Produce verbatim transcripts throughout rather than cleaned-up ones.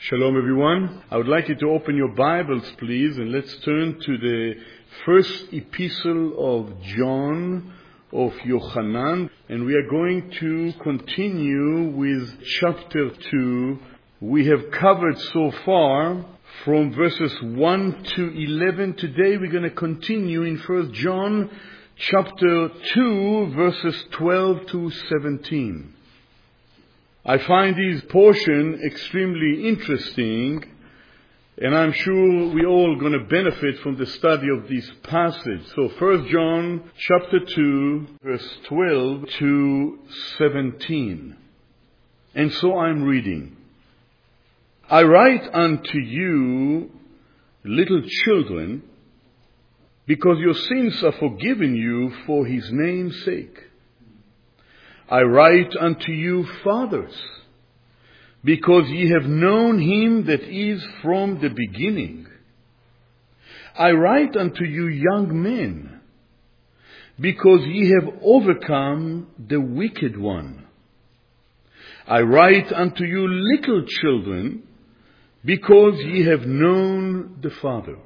Shalom everyone. I would like you to open your Bibles please, and let's turn to the first epistle of John of Yochanan, and we are going to continue with chapter two. We have covered so far from verses one to eleven. Today we're going to continue in First John chapter two verses twelve to seventeen. I find this portion extremely interesting, and I'm sure we're all going to benefit from the study of this passage. So First John chapter two, verse twelve to seventeen. And so I'm reading. I write unto you, little children, because your sins are forgiven you for his name's sake. I write unto you, fathers, because ye have known him that is from the beginning. I write unto you, young men, because ye have overcome the wicked one. I write unto you, little children, because ye have known the Father.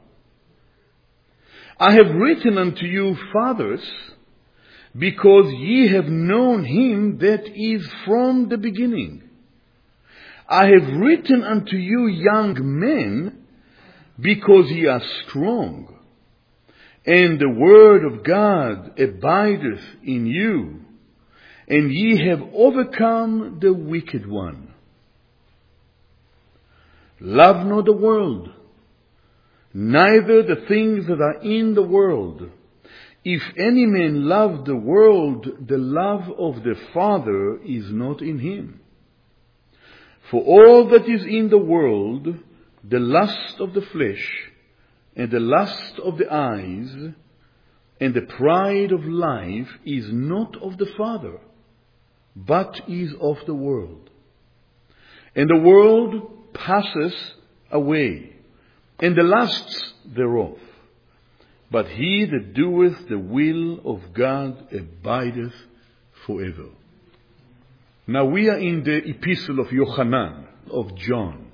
I have written unto you, fathers, because ye have known him that is from the beginning. I have written unto you, young men, because ye are strong, and the word of God abideth in you, and ye have overcome the wicked one. Love not the world, neither the things that are in the world. If any man love the world, the love of the Father is not in him. For all that is in the world, the lust of the flesh, and the lust of the eyes, and the pride of life is not of the Father, but is of the world. And the world passes away, and the lusts thereof. But he that doeth the will of God abideth forever. Now we are in the epistle of Yochanan, of John.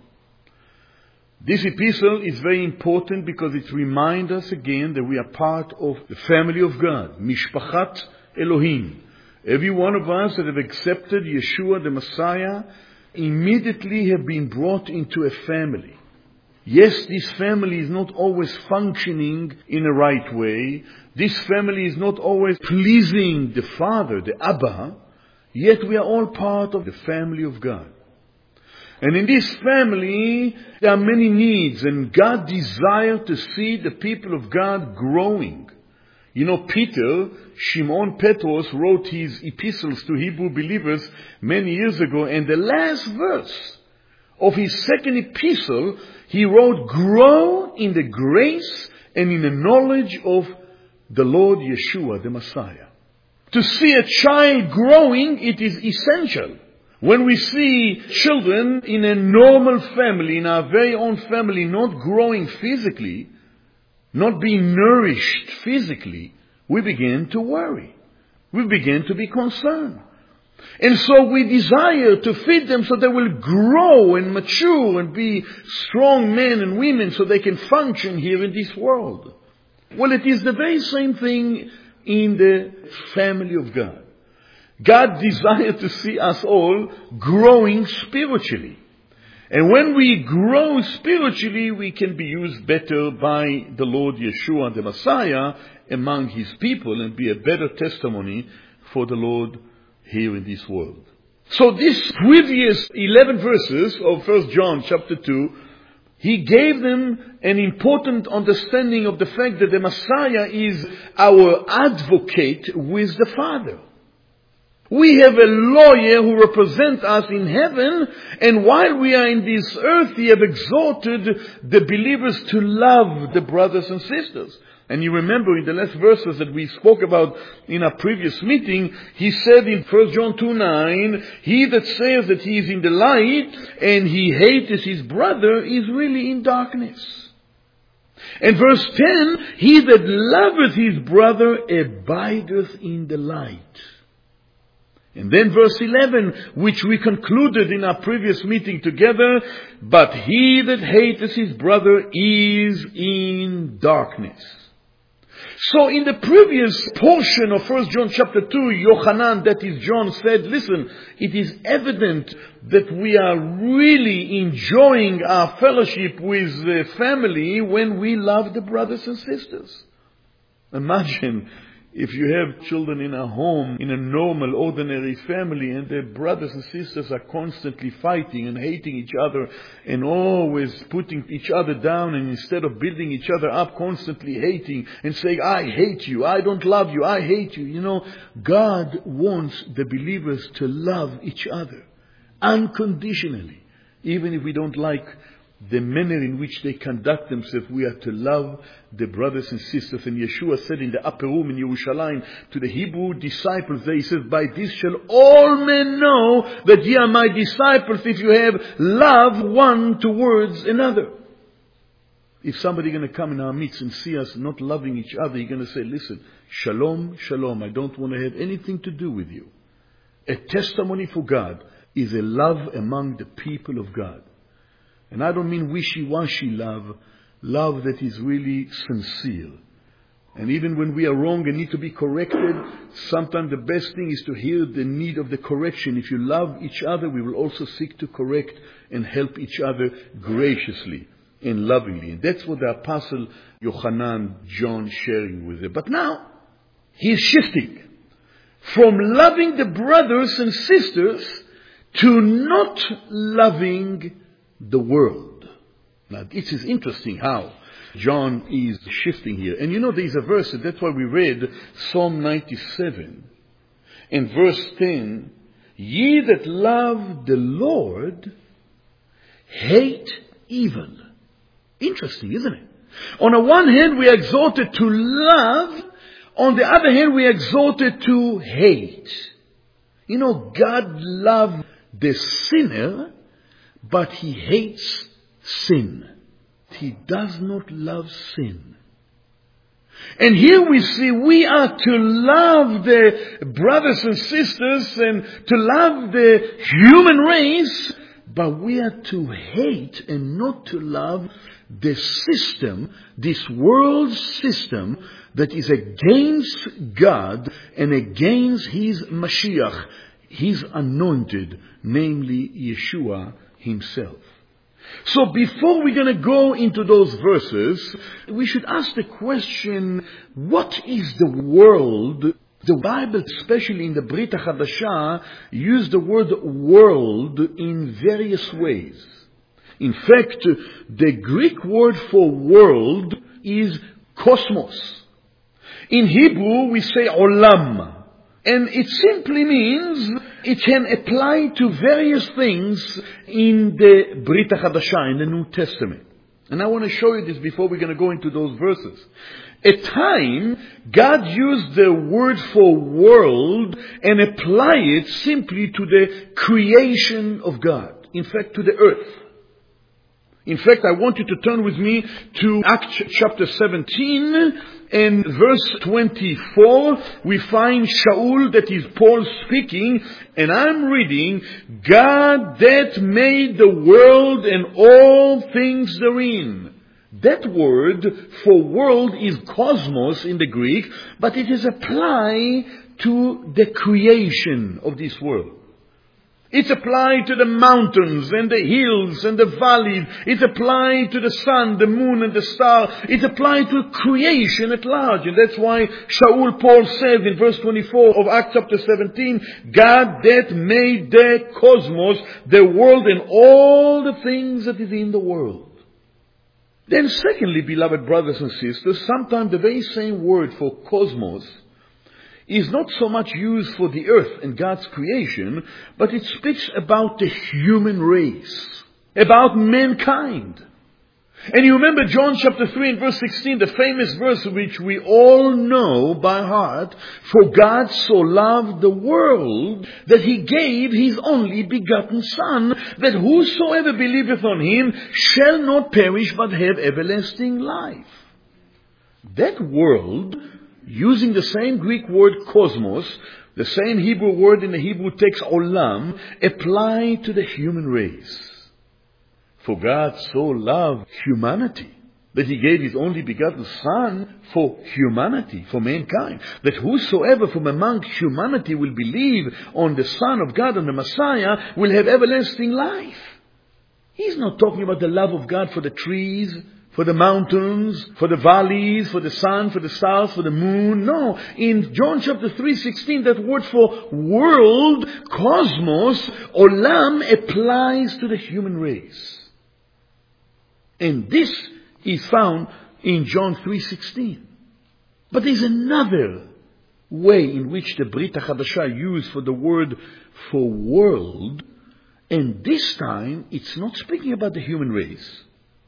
This epistle is very important because it reminds us again that we are part of the family of God, Mishpachat Elohim. Every one of us that have accepted Yeshua the Messiah immediately have been brought into a family. Yes, this family is not always functioning in a right way. This family is not always pleasing the Father, the Abba. Yet we are all part of the family of God. And in this family, there are many needs. And God desires to see the people of God growing. You know, Peter, Shimon Petros, wrote his epistles to Hebrew believers many years ago. And the last verse of his second epistle, he wrote, grow in the grace and in the knowledge of the Lord Yeshua, the Messiah. To see a child growing, it is essential. When we see children in a normal family, in our very own family, not growing physically, not being nourished physically, we begin to worry. We begin to be concerned. And so we desire to feed them so they will grow and mature and be strong men and women so they can function here in this world. Well, it is the very same thing in the family of God. God desires to see us all growing spiritually. And when we grow spiritually, we can be used better by the Lord Yeshua, the Messiah, among his people and be a better testimony for the Lord here in this world. So this previous eleven verses of First John chapter two, he gave them an important understanding of the fact that the Messiah is our advocate with the Father. We have a lawyer who represents us in heaven, and while we are in this earth, he has exhorted the believers to love the brothers and sisters. And you remember in the last verses that we spoke about in our previous meeting, he said in First John two nine, he that says that he is in the light and he hates his brother is really in darkness. And verse ten, he that loveth his brother abideth in the light, And then verse eleven, which we concluded in our previous meeting together, but he that hateth his brother is in darkness. So in the previous portion of First John chapter two, Yochanan, that is John, said, listen, it is evident that we are really enjoying our fellowship with the family when we love the brothers and sisters. Imagine if you have children in a home, in a normal, ordinary family, and their brothers and sisters are constantly fighting and hating each other and always putting each other down, and instead of building each other up, constantly hating and saying, I hate you, I don't love you, I hate you. You know, God wants the believers to love each other unconditionally. Even if we don't like the manner in which they conduct themselves, we are to love the brothers and sisters. And Yeshua said in the upper room in Yerushalayim to the Hebrew disciples there, he says, by this shall all men know that ye are my disciples, if you have love one towards another. If somebody going to come in our midst and see us not loving each other, you're going to say, listen, shalom, shalom, I don't want to have anything to do with you. A testimony for God is a love among the people of God. And I don't mean wishy-washy love, love that is really sincere. And even when we are wrong and need to be corrected, sometimes the best thing is to hear the need of the correction. If you love each other, we will also seek to correct and help each other graciously and lovingly. And that's what the Apostle Yochanan, John, sharing with them. But now, he is shifting from loving the brothers and sisters to not loving the world. Now, this is interesting how John is shifting here. And you know, there is a verse, and that's why we read Psalm ninety-seven. In verse ten, ye that love the Lord hate evil. Interesting, isn't it? On the one hand, we are exhorted to love. On the other hand, we are exhorted to hate. You know, God loves the sinner, but he hates sin. He does not love sin. And here we see we are to love the brothers and sisters and to love the human race, but we are to hate and not to love the system, this world system that is against God and against His Mashiach, His anointed, namely Yeshua himself. So before we're going to go into those verses, we should ask the question, what is the world? The Bible, especially in the Brit HaChadashah, uses the word world in various ways. In fact, the Greek word for world is cosmos. In Hebrew, we say olam. And it simply means it can apply to various things in the Brit HaChadashah, in the New Testament. And I want to show you this before we're going to go into those verses. At time, God used the word for world and apply it simply to the creation of God. In fact, to the earth. In fact, I want you to turn with me to Acts chapter seventeen. In verse twenty-four, we find Shaul, that is Paul speaking, and I'm reading, God that made the world and all things therein. That word for world is cosmos in the Greek, but it is applied to the creation of this world. It's applied to the mountains and the hills and the valleys. It's applied to the sun, the moon and the star. It's applied to creation at large. And that's why Shaul Paul says in verse twenty-four of Acts chapter seventeen, God that made the cosmos, the world and all the things that is in the world. Then secondly, beloved brothers and sisters, sometimes the very same word for cosmos is not so much used for the earth and God's creation, but it speaks about the human race, about mankind. And you remember John chapter three and verse sixteen, the famous verse which we all know by heart, for God so loved the world that He gave His only begotten Son, that whosoever believeth on Him shall not perish but have everlasting life. That world, using the same Greek word cosmos, the same Hebrew word in the Hebrew text, olam, applied to the human race. For God so loved humanity that He gave His only begotten Son for humanity, for mankind. That whosoever from among humanity will believe on the Son of God, on the Messiah, will have everlasting life. He's not talking about the love of God for the trees, for the mountains, for the valleys, for the sun, for the stars, for the moon. No. In John chapter three sixteen, that word for world, cosmos, olam, applies to the human race. And this is found in John three sixteen. But there's another way in which the Brit HaChadashah used for the word for world, and this time it's not speaking about the human race.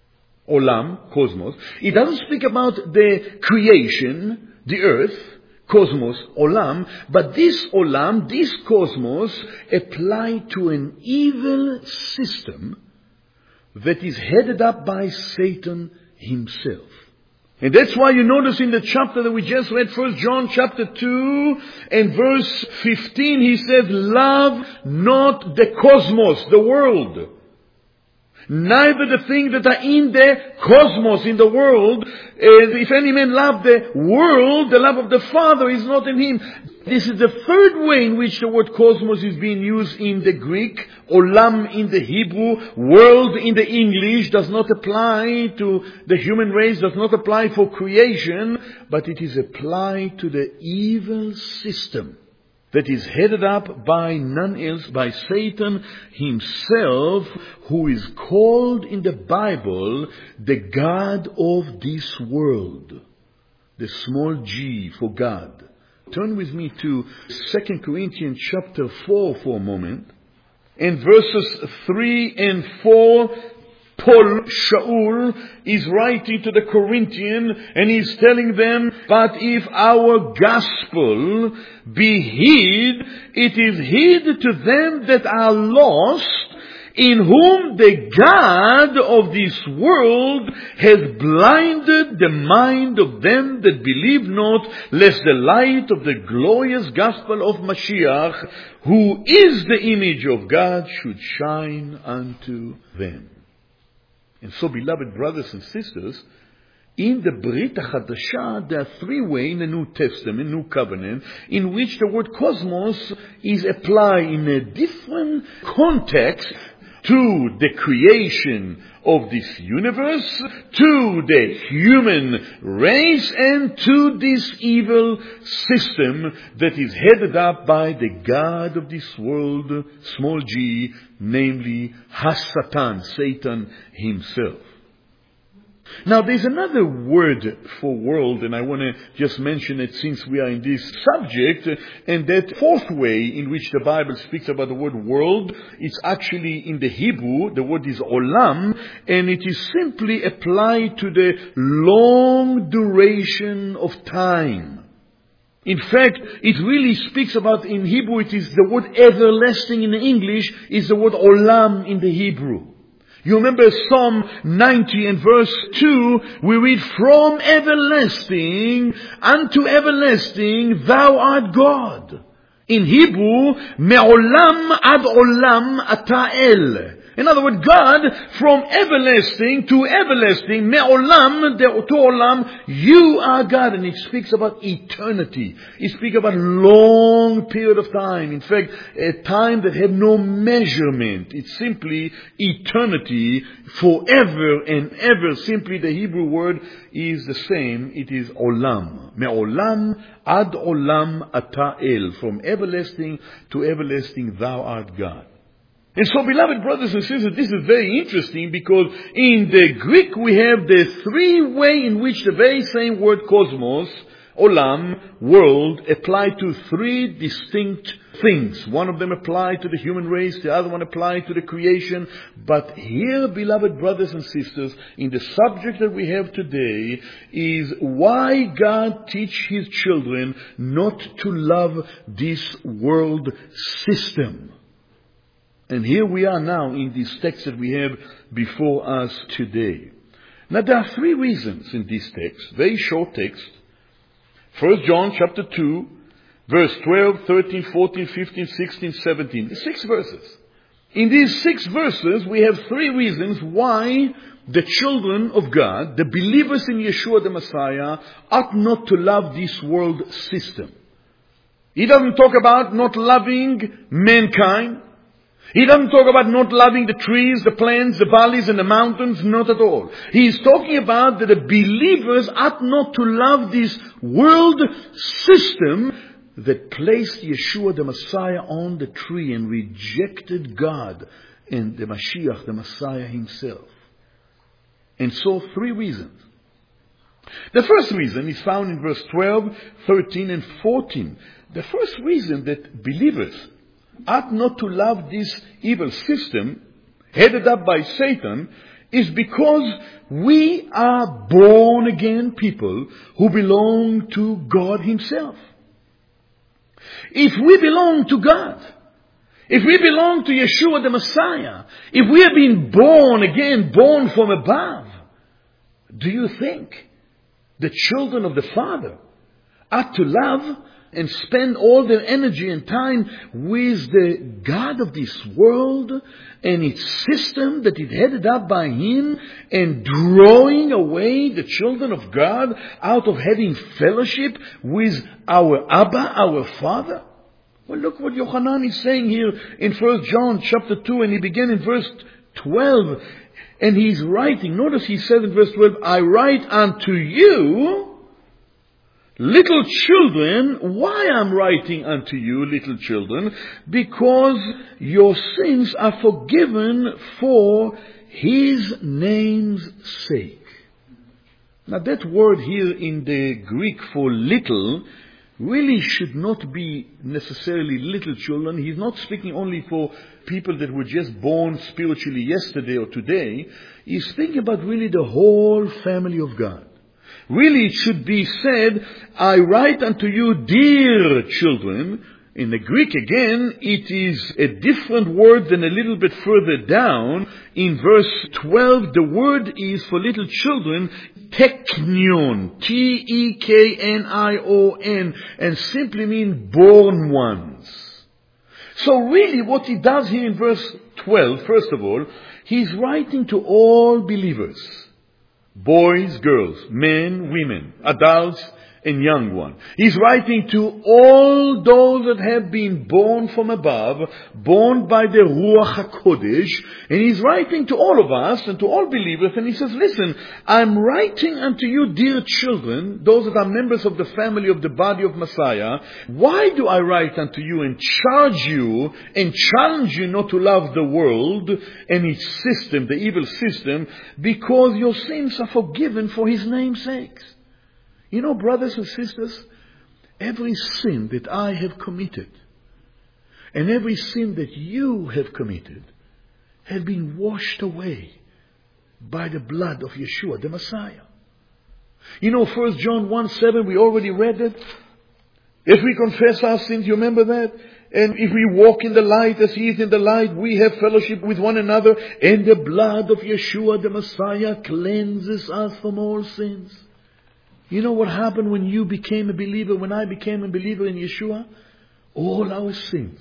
Olam, cosmos. It doesn't speak about the creation, the earth, cosmos, olam, but this olam, this cosmos, applied to an evil system that is headed up by Satan himself. And that's why you notice in the chapter that we just read, First John chapter two and verse fifteen, he says, love not the cosmos, the world. Neither the things that are in the cosmos, in the world. And if any man love the world, the love of the Father is not in him. This is the third way in which the word cosmos is being used in the Greek. Olam in the Hebrew. World in the English does not apply to the human race, does not apply for creation, but it is applied to the evil system that is headed up by none else, by Satan himself, who is called in the Bible the God of this world. The small g for God. Turn with me to Second Corinthians chapter four for a moment. In verses three and four, Paul, Shaul, is writing to the Corinthians and he's telling them, but if our gospel be hid, it is hid to them that are lost, in whom the God of this world has blinded the mind of them that believe not, lest the light of the glorious gospel of Mashiach, who is the image of God, should shine unto them. And so, beloved brothers and sisters, in the Brit HaChadashah, there are three ways in the New Testament, New Covenant, in which the word cosmos is applied in a different context to the creation of this universe, to the human race, and to this evil system that is headed up by the God of this world, small g, namely Has-Satan, Satan himself. Now, there's another word for world, and I want to just mention it since we are in this subject, and that fourth way in which the Bible speaks about the word world, it's actually in the Hebrew, the word is olam, and it is simply applied to the long duration of time. In fact, it really speaks about, in Hebrew, it is the word everlasting in English, is the word olam in the Hebrew. You remember Psalm ninety and verse two, we read, from everlasting unto everlasting, thou art God. In Hebrew, me'olam ad olam ata el. In other words, God, from everlasting to everlasting, me'olam to olam, you are God. And it speaks about eternity. It speaks about long period of time. In fact, a time that had no measurement. It's simply eternity, forever and ever. Simply the Hebrew word is the same. It is olam. Me'olam ad olam ata el. From everlasting to everlasting, thou art God. And so, beloved brothers and sisters, this is very interesting because in the Greek we have the three way in which the very same word cosmos, olam, world, apply to three distinct things. One of them applied to the human race, the other one applied to the creation. But here, beloved brothers and sisters, in the subject that we have today is why God teach His children not to love this world system. And here we are now in this text that we have before us today. Now there are three reasons in this text, very short text. First John chapter two Verse twelve, thirteen, fourteen, fifteen, sixteen, seventeen. Six verses. In these six verses, we have three reasons why the children of God, the believers in Yeshua the Messiah, ought not to love this world system. He doesn't talk about not loving mankind. He doesn't talk about not loving the trees, the plants, the valleys, and the mountains. Not at all. He is talking about that the believers ought not to love this world system that placed Yeshua the Messiah on the tree and rejected God and the Mashiach, the Messiah himself. And so, three reasons. The first reason is found in verse twelve, thirteen, and fourteen. The first reason that believers ought not to love this evil system headed up by Satan is because we are born again people who belong to God himself. If we belong to God, if we belong to Yeshua the Messiah, if we have been born again, born from above, do you think the children of the Father ought to love and spend all their energy and time with the God of this world and its system that is headed up by Him, and drawing away the children of God out of having fellowship with our Abba, our Father? Well, look what Yochanan is saying here in First John chapter two, and he began in verse twelve, and he's writing. Notice he said in verse twelve, I write unto you, little children. Why I'm writing unto you, little children? Because your sins are forgiven for His name's sake. Now that word here in the Greek for little really should not be necessarily little children. He's not speaking only for people that were just born spiritually yesterday or today. He's speaking about really the whole family of God. Really, it should be said, I write unto you, dear children. In the Greek, again, it is a different word than a little bit further down. In verse twelve, the word is for little children, teknion, T E K N I O N, and simply mean born ones. So really what he does here in verse twelve, first of all, he's writing to all believers. Boys, girls, men, women, adults, and young ones. He's writing to all those that have been born from above, born by the Ruach HaKodesh, and he's writing to all of us and to all believers, and he says, listen, I'm writing unto you, dear children, those that are members of the family of the body of Messiah. Why do I write unto you and charge you and challenge you not to love the world and its system, the evil system? Because your sins are forgiven for His name's sake. You know, brothers and sisters, every sin that I have committed and every sin that you have committed have been washed away by the blood of Yeshua, the Messiah. You know, First John one seven, we already read it. If we confess our sins, you remember that? And if we walk in the light as He is in the light, we have fellowship with one another, and the blood of Yeshua, the Messiah, cleanses us from all sins. You know what happened when you became a believer, when I became a believer in Yeshua? All our sins,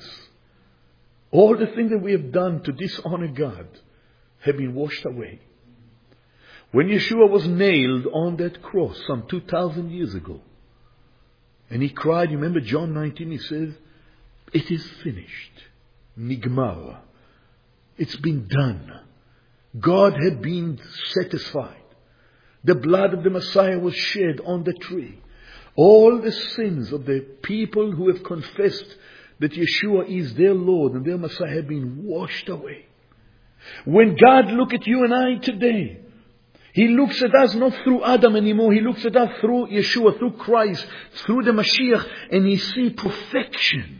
all the things that we have done to dishonor God have been washed away. When Yeshua was nailed on that cross some two thousand years ago, and He cried, you remember John nineteen, He says, it is finished. Nigmar. It's been done. God had been satisfied. The blood of the Messiah was shed on the tree. All the sins of the people who have confessed that Yeshua is their Lord and their Messiah have been washed away. When God looks at you and I today, He looks at us not through Adam anymore. He looks at us through Yeshua, through Christ, through the Mashiach, and He sees perfection.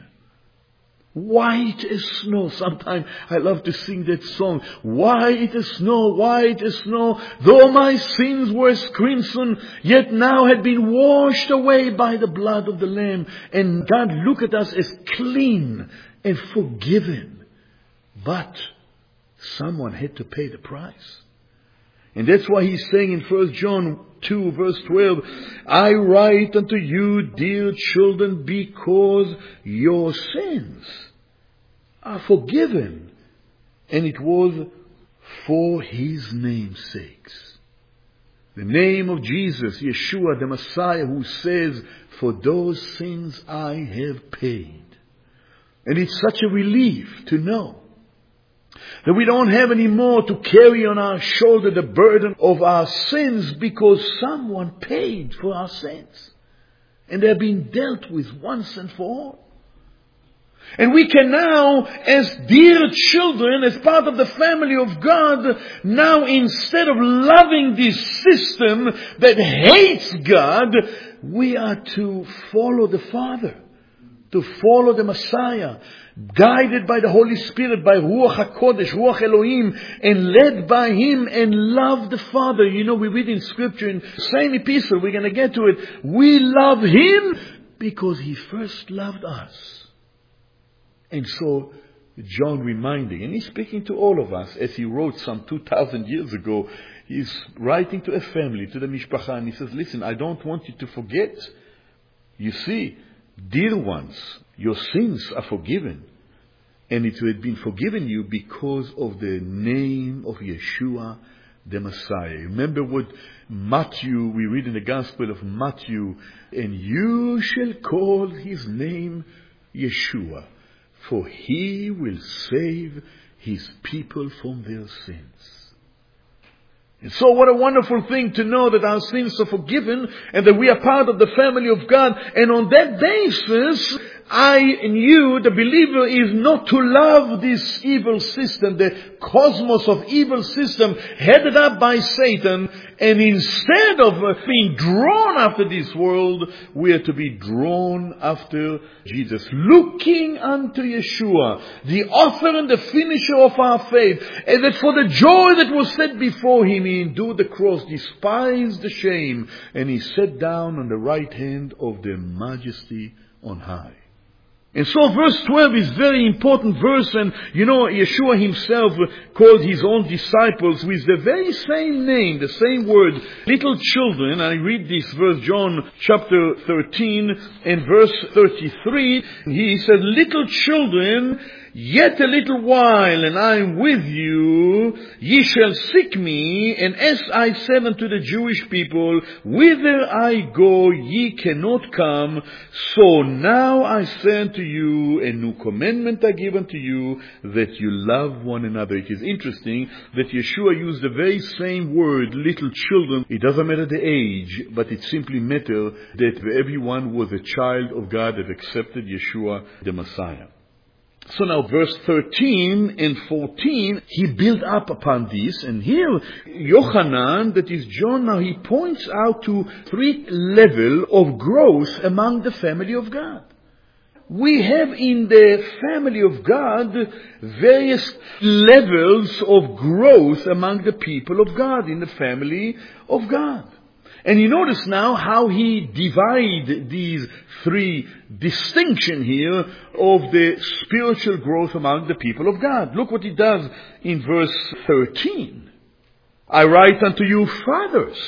White as snow. Sometimes I love to sing that song. White as snow, white as snow. Though my sins were as crimson, yet now had been washed away by the blood of the Lamb. And God looked at us as clean and forgiven. But someone had to pay the price. And that's why he's saying in First John two verse twelve, I write unto you, dear children, because your sins are forgiven. And it was for his name's sakes. The name of Jesus, Yeshua, the Messiah, who says, for those sins I have paid. And it's such a relief to know that we don't have any more to carry on our shoulder the burden of our sins, because someone paid for our sins. And they're being dealt with once and for all. And we can now, as dear children, as part of the family of God, now instead of loving this system that hates God, we are to follow the Father, to follow the Messiah, guided by the Holy Spirit, by Ruach HaKodesh, Ruach Elohim, and led by Him, and love the Father. You know, we read in Scripture, in the same epistle, we're going to get to it, we love Him because He first loved us. And so, John reminding, and he's speaking to all of us, as he wrote some two thousand years ago, he's writing to a family, to the Mishpacha, and he says, listen, I don't want you to forget. You see, dear ones, your sins are forgiven. And it had been forgiven you because of the name of Yeshua, the Messiah. Remember what Matthew, we read in the Gospel of Matthew, and you shall call his name Yeshua, for he will save his people from their sins. And so what a wonderful thing to know that our sins are forgiven and that we are part of the family of God. And on that basis, I and you, the believer, is not to love this evil system, the cosmos of evil system headed up by Satan. And instead of being drawn after this world, we are to be drawn after Jesus, looking unto Yeshua, the author and the finisher of our faith, and that for the joy that was set before him, he endured the cross, despised the shame, and he sat down on the right hand of the Majesty on high. And so verse twelve is a very important verse, and you know, Yeshua himself called his own disciples with the very same name, the same word, little children. I read this verse, John chapter thirteen and verse thirty-three. He said, little children, yet a little while, and I am with you. Ye shall seek me, and as I said unto the Jewish people, whither I go, ye cannot come. So now I say unto you, a new commandment I give unto you, that you love one another. It is interesting that Yeshua used the very same word, little children. It doesn't matter the age, but it simply matters that everyone was a child of God that accepted Yeshua the Messiah. So now verse thirteen and fourteen, he built up upon this. And here, Yochanan, that is John, now he points out to three levels of growth among the family of God. We have in the family of God various levels of growth among the people of God, in the family of God. And you notice now how he divides these three distinctions here of the spiritual growth among the people of God. Look what he does in verse thirteen. I write unto you, fathers,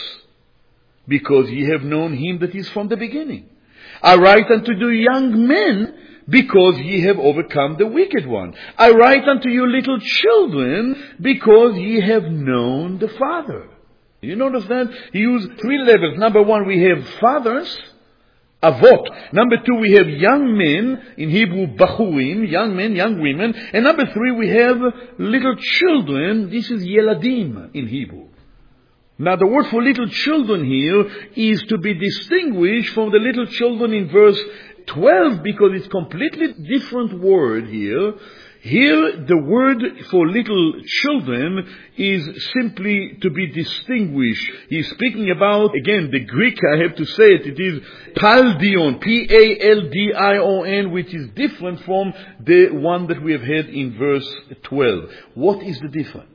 because ye have known him that is from the beginning. I write unto you, young men, because ye have overcome the wicked one. I write unto you, little children, because ye have known the Father. You notice that? He used three levels. Number one, we have fathers, avot. Number two, we have young men, in Hebrew, bachurim, young men, young women. And number three, we have little children. This is yeladim in Hebrew. Now, the word for little children here is to be distinguished from the little children in verse twelve, because it's a completely different word here. Here, the word for little children is simply to be distinguished. He's speaking about, again, the Greek, I have to say it, it is paldion, P A L D I O N, which is different from the one that we have had in verse twelve. What is the difference?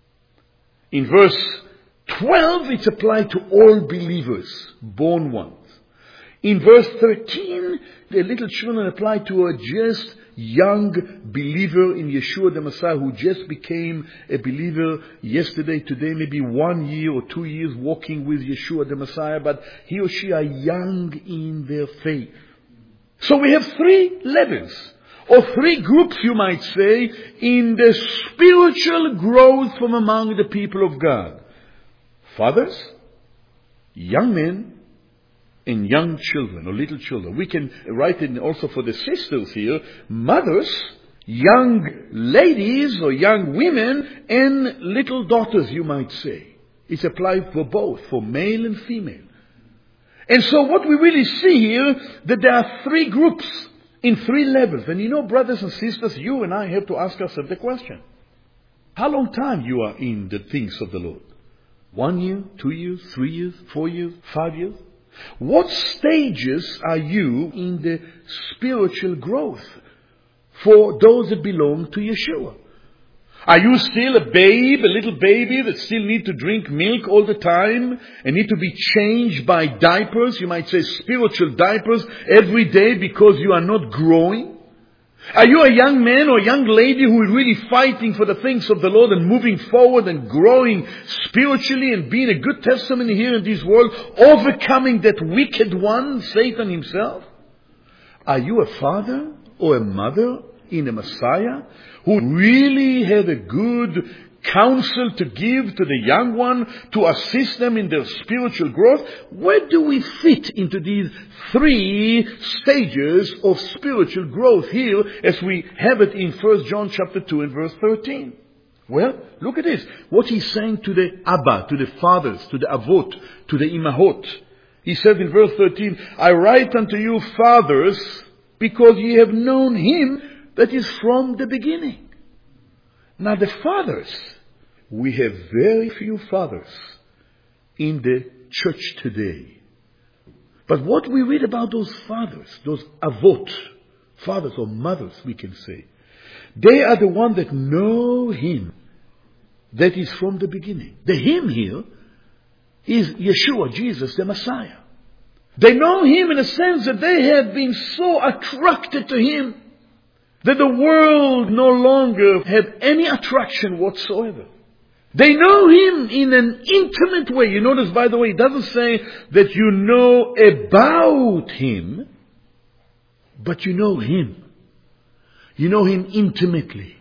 In verse twelve, it's applied to all believers, born ones. In verse thirteen, the little children apply to a just young believer in Yeshua the Messiah who just became a believer yesterday, today, maybe one year or two years walking with Yeshua the Messiah, but he or she are young in their faith. So we have three levels, or three groups, you might say, in the spiritual growth from among the people of God. Fathers, young men, and young children, or little children. We can write it also for the sisters here, mothers, young ladies, or young women, and little daughters, you might say. It's applied for both, for male and female. And so what we really see here, that there are three groups in three levels. And you know, brothers and sisters, you and I have to ask ourselves the question. How long time you are in the things of the Lord? One year, two years, three years, four years, five years? What stages are you in the spiritual growth for those that belong to Yeshua? Are you still a babe, a little baby that still need to drink milk all the time and need to be changed by diapers, you might say spiritual diapers, every day because you are not growing? Are you a young man or young lady who is really fighting for the things of the Lord and moving forward and growing spiritually and being a good testimony here in this world, overcoming that wicked one, Satan himself? Are you a father or a mother in the Messiah who really have a good counsel to give to the young one to assist them in their spiritual growth? Where do we fit into these three stages of spiritual growth here as we have it in First John chapter two and verse thirteen? Well, look at this. What he's saying to the Abba, to the fathers, to the Avot, to the Imahot. He said in verse thirteen, I write unto you, fathers, because ye have known him that is from the beginning. Now the fathers, we have very few fathers in the church today. But what we read about those fathers, those avot, fathers or mothers we can say, they are the ones that know him that is from the beginning. The him here is Yeshua, Jesus, the Messiah. They know him in a sense that they have been so attracted to him that the world no longer have any attraction whatsoever. They know him in an intimate way. You notice, by the way, it doesn't say that you know about him, but you know him. You know him intimately.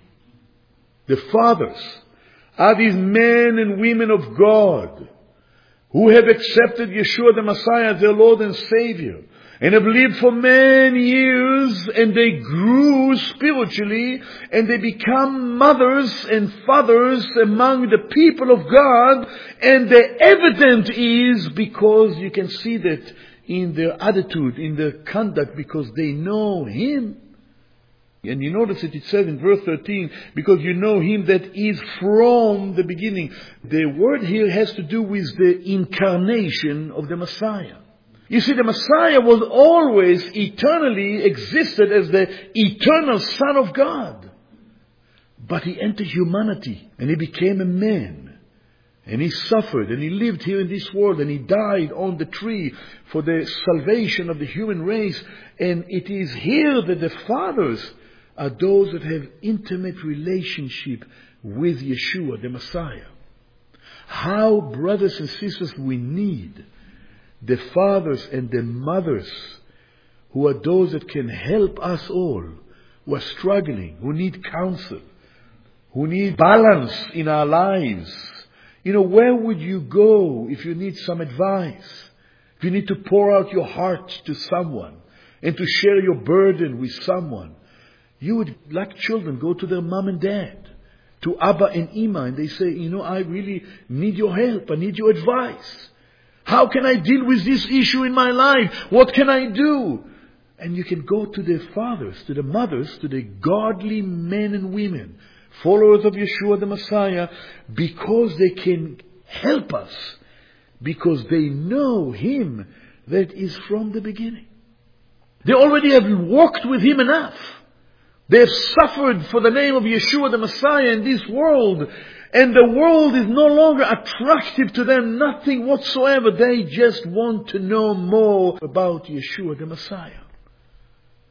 The fathers are these men and women of God who have accepted Yeshua the Messiah as their Lord and Savior, and have lived for many years, and they grew spiritually, and they become mothers and fathers among the people of God, and the evidence is because you can see that in their attitude, in their conduct, because they know him. And you notice that it says in verse thirteen, because you know him that is from the beginning. The word here has to do with the incarnation of the Messiah. You see, the Messiah was always eternally existed as the eternal Son of God. But he entered humanity and he became a man. And he suffered and he lived here in this world and he died on the tree for the salvation of the human race. And it is here that the fathers are those that have intimate relationship with Yeshua, the Messiah. How, brothers and sisters, we need the fathers and the mothers who are those that can help us all, who are struggling, who need counsel, who need balance in our lives. You know, where would you go if you need some advice? If you need to pour out your heart to someone and to share your burden with someone? You would, like children, go to their mom and dad, to Abba and Ima, and they say, you know, I really need your help. I need your advice. How can I deal with this issue in my life? What can I do? And you can go to the fathers, to the mothers, to the godly men and women, followers of Yeshua the Messiah, because they can help us, because they know him that is from the beginning. They already have walked with him enough. They have suffered for the name of Yeshua the Messiah in this world. And the world is no longer attractive to them, nothing whatsoever. They just want to know more about Yeshua the Messiah.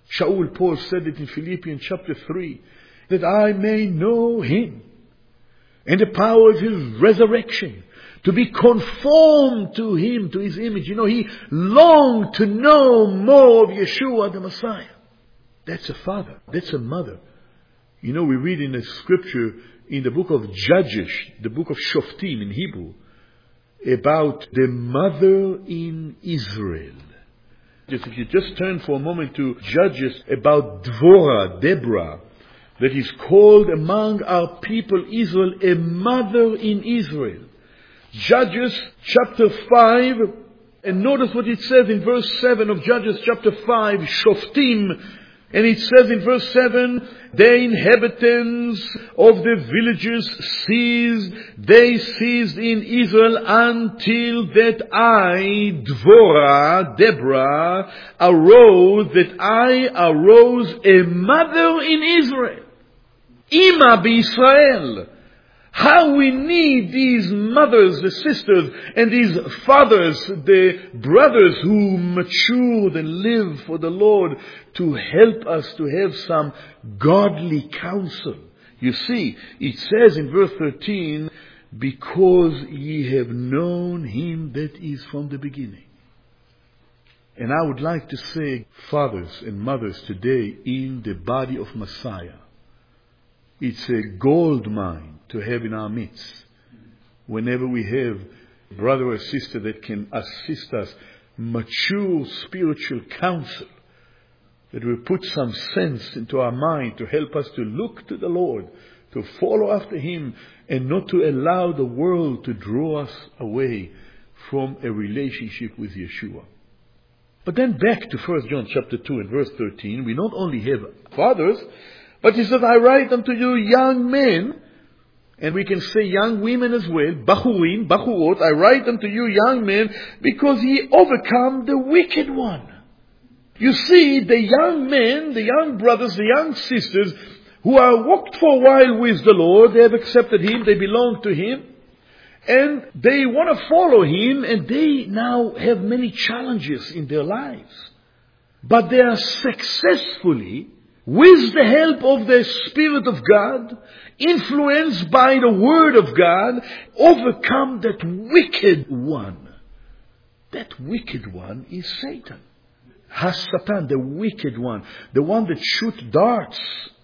Shaul, Paul said it in Philippians chapter three, that I may know him and the power of his resurrection, to be conformed to him, to his image. You know, he longed to know more of Yeshua the Messiah. That's a father. That's a mother. You know, we read in the scripture in the book of Judges, the book of Shoftim in Hebrew, about the mother in Israel. If you just turn for a moment to Judges about Dvorah, Deborah, that is called among our people Israel a mother in Israel. Judges chapter five, and notice what it says in verse seven of Judges chapter five, Shoftim, and it says in verse seven, the inhabitants of the villages ceased, they ceased in Israel until that I, Dvorah, Deborah, arose, that I arose a mother in Israel. Ima b'Israel. How we need these mothers, the sisters, and these fathers, the brothers who matured and live for the Lord to help us to have some godly counsel. You see, it says in verse thirteen, because ye have known him that is from the beginning. And I would like to say, fathers and mothers today in the body of Messiah, it's a gold mine to have in our midst. Whenever we have a brother or sister that can assist us, mature spiritual counsel, that will put some sense into our mind to help us to look to the Lord, to follow after him, and not to allow the world to draw us away from a relationship with Yeshua. But then back to First John chapter two and verse thirteen, we not only have fathers, but he says, I write unto you young men, and we can say young women as well, Bachurim, Bachurot, I write unto you young men, because ye overcome the wicked one. You see, the young men, the young brothers, the young sisters, who are walked for a while with the Lord, they have accepted him, they belong to him, and they want to follow him, and they now have many challenges in their lives. But they are successfully, with the help of the Spirit of God, influenced by the Word of God, overcome that wicked one. That wicked one is Satan. Has-Satan, the wicked one. The one that shoots darts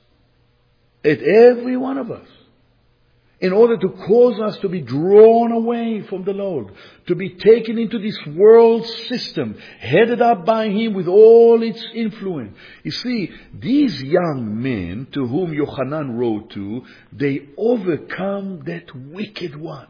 at every one of us, in order to cause us to be drawn away from the Lord, to be taken into this world system, headed up by him with all its influence. You see, these young men to whom Yochanan wrote to, they overcome that wicked one.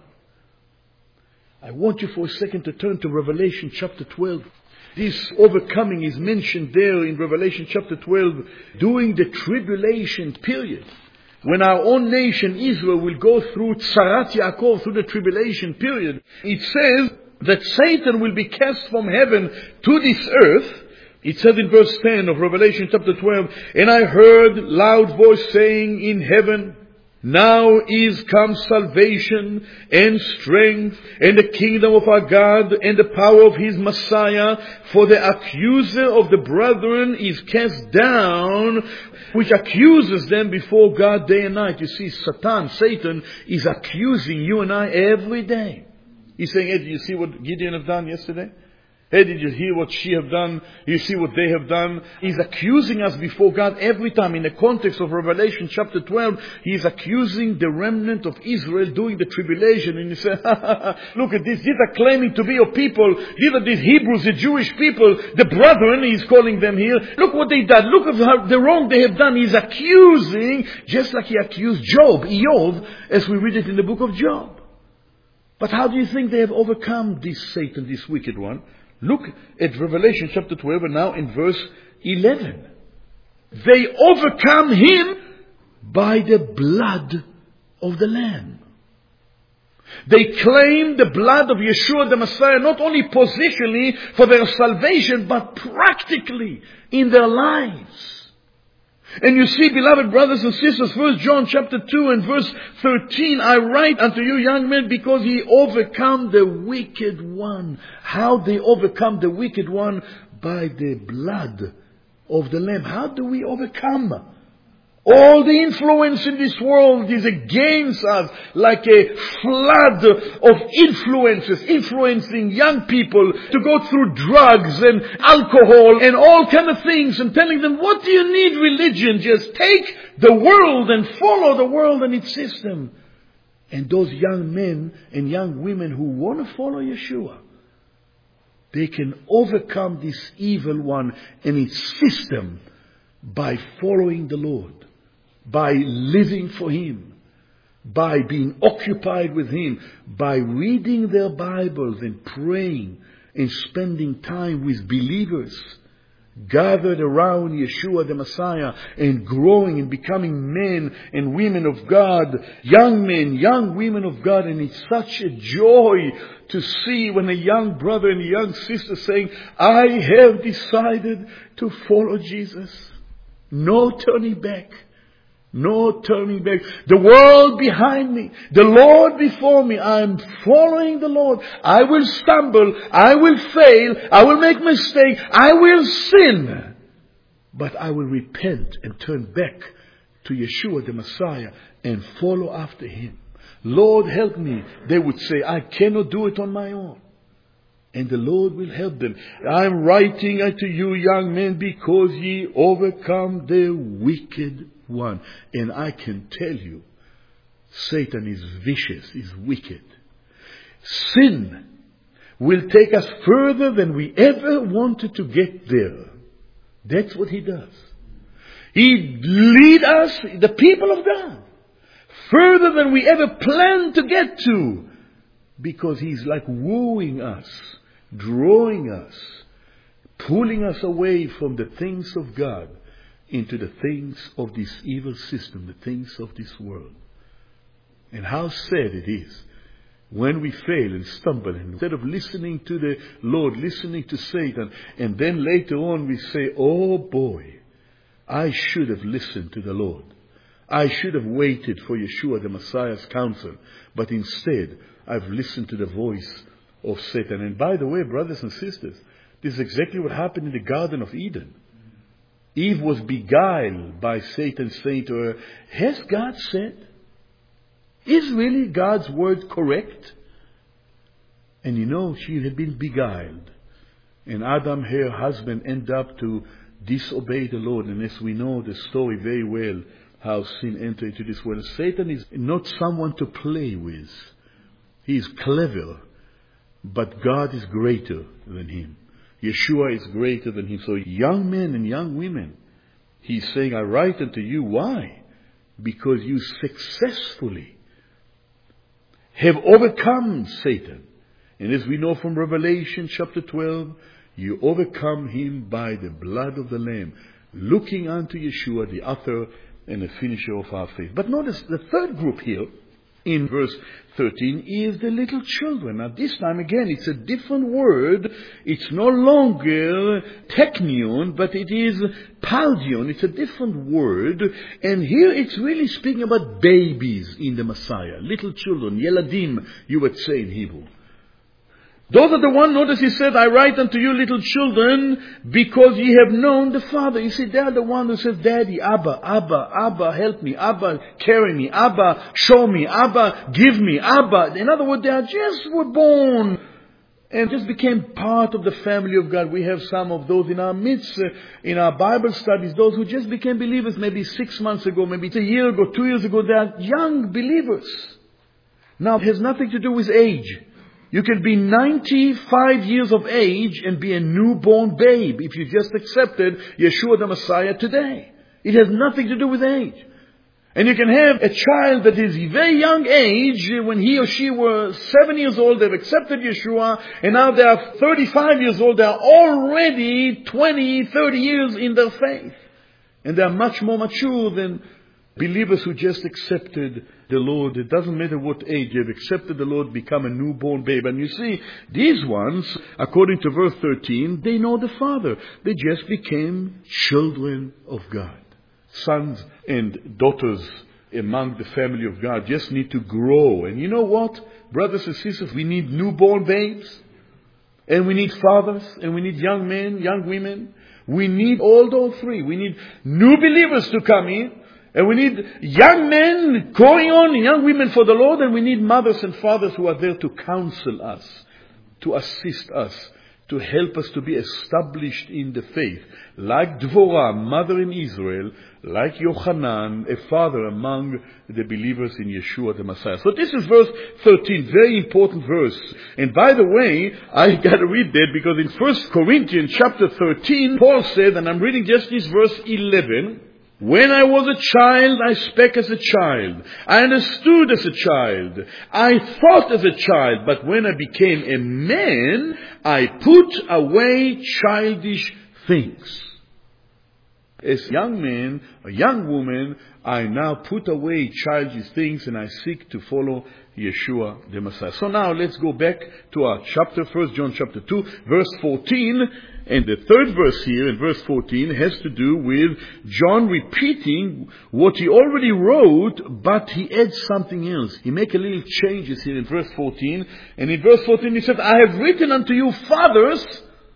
I want you for a second to turn to Revelation chapter twelve. This overcoming is mentioned there in Revelation chapter twelve during the tribulation period. When our own nation, Israel, will go through Tzarat Yaakov, through the tribulation period, it says that Satan will be cast from heaven to this earth. It says in verse ten of Revelation chapter twelve, and I heard loud voice saying in heaven, now is come salvation and strength and the kingdom of our God and the power of his Messiah, for the accuser of the brethren is cast down, which accuses them before God day and night. You see, Satan, Satan, is accusing you and I every day. He's saying, hey, did you see what Gideon have done yesterday? Hey, did you hear what she have done? You see what they have done? He's accusing us before God every time. In the context of Revelation chapter twelve, he's accusing the remnant of Israel during the tribulation. And he said, look at this. These are claiming to be your people. These are these Hebrews, the Jewish people, the brethren, he's calling them here. Look what they done. Look at how the wrong they have done. He's accusing, just like he accused Job, Eov, as we read it in the book of Job. But how do you think they have overcome this Satan, this wicked one? Look at Revelation chapter twelve and now in verse eleven. They overcome him by the blood of the Lamb. They claim the blood of Yeshua the Messiah not only positionally for their salvation, but practically in their lives. And you see, beloved brothers and sisters, First John chapter two and verse thirteen, I write unto you young men, because ye overcome the wicked one. How they overcome the wicked one? By the blood of the Lamb. How do we overcome? All the influence in this world is against us, like a flood of influences, influencing young people to go through drugs and alcohol and all kind of things, and telling them, what do you need religion? Just take the world and follow the world and its system. And those young men and young women who want to follow Yeshua, they can overcome this evil one and its system by following the Lord, by living for Him, by being occupied with Him, by reading their Bibles and praying and spending time with believers gathered around Yeshua the Messiah, and growing and becoming men and women of God, young men, young women of God. And it's such a joy to see when a young brother and a young sister saying, I have decided to follow Jesus. No turning back. No turning back. The world behind me. The Lord before me. I am following the Lord. I will stumble. I will fail. I will make mistakes. I will sin. But I will repent and turn back to Yeshua the Messiah and follow after Him. Lord, help me. They would say, I cannot do it on my own. And the Lord will help them. I am writing unto you, young men, because ye overcome the wicked one. And I can tell you, Satan is vicious, is wicked. Sin will take us further than we ever wanted to get there. That's what he does. He leads us, the people of God, further than we ever planned to get to. Because he's like wooing us, drawing us, pulling us away from the things of God into the things of this evil system, the things of this world. And how sad it is when we fail and stumble, and instead of listening to the Lord, listening to Satan, and then later on we say, oh boy, I should have listened to the Lord. I should have waited for Yeshua the Messiah's counsel. But instead, I've listened to the voice of Satan. And by the way, brothers and sisters, this is exactly what happened in the Garden of Eden. Eve was beguiled by Satan saying to her, has God said? Is really God's word correct? And you know, she had been beguiled. And Adam, her husband, ended up to disobey the Lord. And as we know the story very well, how sin entered into this world. Satan is not someone to play with. He is clever, but God is greater than him. Yeshua is greater than him. So young men and young women, he's saying, I write unto you. Why? Because you successfully have overcome Satan. And as we know from Revelation chapter twelve, you overcome him by the blood of the Lamb, looking unto Yeshua, the author and the finisher of our faith. But notice the third group here, in verse thirteen, is the little children. Now this time again, it's a different word. It's no longer teknion, but it is paldion. It's a different word. And here it's really speaking about babies in the Messiah. Little children, yeladim, you would say in Hebrew. Those are the ones, notice he said, I write unto you little children, because ye have known the Father. You see, they are the one who says, Daddy, Abba, Abba, Abba, help me, Abba, carry me, Abba, show me, Abba, give me, Abba. In other words, they are just were born and just became part of the family of God. We have some of those in our midst, uh, in our Bible studies, those who just became believers maybe six months ago, maybe a year ago, two years ago. They are young believers. Now, it has nothing to do with age. You can be ninety-five years of age and be a newborn babe if you just accepted Yeshua the Messiah today. It has nothing to do with age. And you can have a child that is a very young age, when he or she were seven years old, they've accepted Yeshua, and now they are thirty-five years old, they are already twenty, thirty years in their faith. And they are much more mature than believers who just accepted the Lord. It doesn't matter what age you've accepted the Lord, become a newborn babe. And you see, these ones, according to verse thirteen, they know the Father. They just became children of God. Sons and daughters among the family of God just need to grow. And you know what, brothers and sisters, we need newborn babes. And we need fathers, and we need young men, young women. We need all those three. We need new believers to come in. And we need young men going on, young women for the Lord. And we need mothers and fathers who are there to counsel us, to assist us, to help us to be established in the faith. Like Dvorah, mother in Israel, like Yochanan, a father among the believers in Yeshua the Messiah. So this is verse thirteen, very important verse. And by the way, I got to read that because in First Corinthians chapter thirteen, Paul said, and I'm reading just this verse eleven, when I was a child, I spake as a child. I understood as a child. I thought as a child. But when I became a man, I put away childish things. As young man, a young woman, I now put away childish things and I seek to follow Yeshua the Messiah. So now let's go back to our chapter, First John chapter two, verse fourteen. And the third verse here, in verse fourteen, has to do with John repeating what he already wrote, but he adds something else. He makes a little changes here in verse fourteen. And in verse fourteen he said, I have written unto you, fathers,